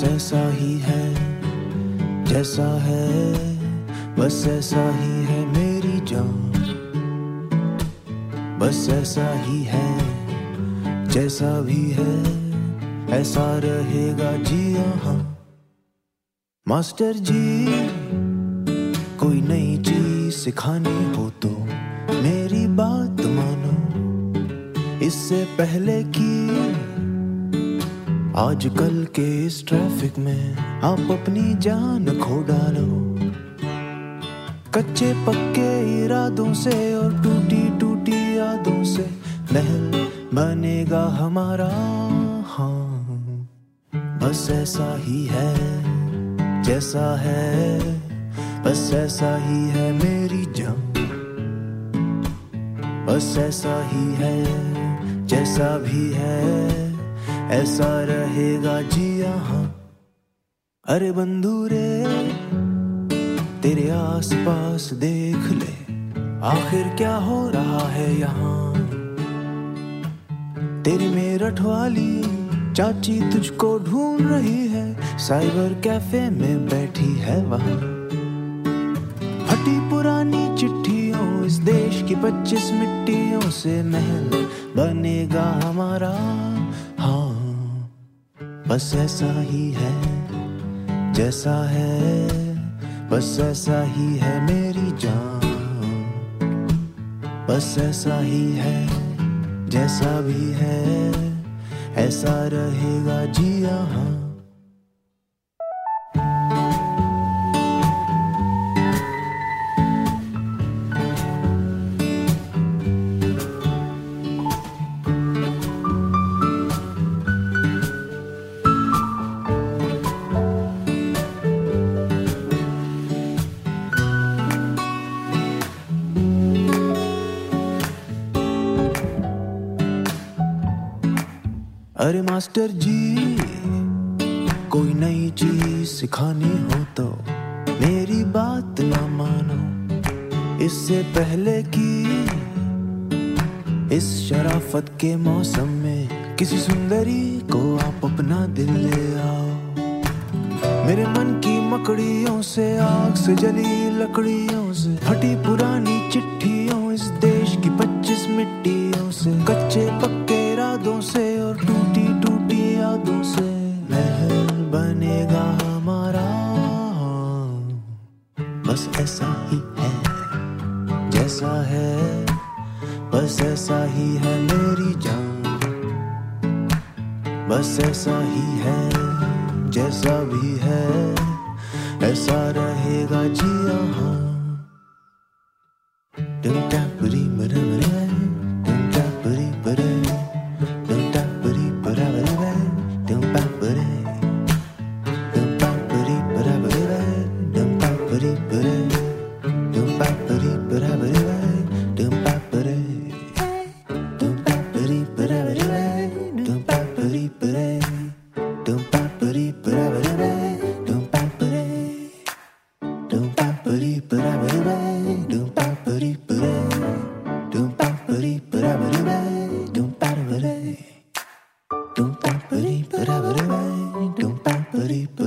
बस ऐसा ही है जैसा है, बस ऐसा ही है मेरी जान, बस ऐसा ही है जैसा भी है, ऐसा रहेगा जी हाँ। मास्टर जी कोई नई चीज सिखानी हो तो मेरी बात मानो, इससे पहले कि आजकल के इस ट्रैफिक में आप अपनी जान खो डालो। कच्चे पक्के इरादों से और टूटी टूटी यादों से महल बनेगा हमारा, हाँ। बस ऐसा ही है जैसा है, बस ऐसा ही है मेरी जान, बस ऐसा ही है जैसा भी है, ऐसा रहेगा जी यहाँ। अरे बंधु रे तेरे आसपास देख ले, आखिर क्या हो रहा है यहाँ। तेरी मेरठ वाली चाची तुझको ढूंढ रही है, साइबर कैफे में बैठी है वहाँ। फटी पुरानी चिट्ठियों इस देश की 25 मिट्टियों से महल बनेगा हमारा, हाँ। बस ऐसा ही है जैसा है, बस ऐसा ही है मेरी जान, बस ऐसा ही है जैसा भी है, ऐसा रहेगा जी यहाँ। अरे मास्टर जी कोई नई चीज सिखानी हो तो मेरी बात ना मानो, इससे पहले कि इस शराफत के मौसम में किसी सुंदरी को आप अपना दिल ले आओ। मेरे मन की मकड़ियों से, आग से जली लकड़ियों से, फटी पुरानी चिट्ठियों इस देश की 25 मिट्टियों से, कच्चे पक्के इरादों से और टूटी टूटी यादों से महल बनेगा हमारा। बस ऐसा ही है जैसा है, बस ऐसा ही है मेरी जान, बस ऐसा ही है जैसा भी है, ऐसा रहेगा जी यहाँ। Don't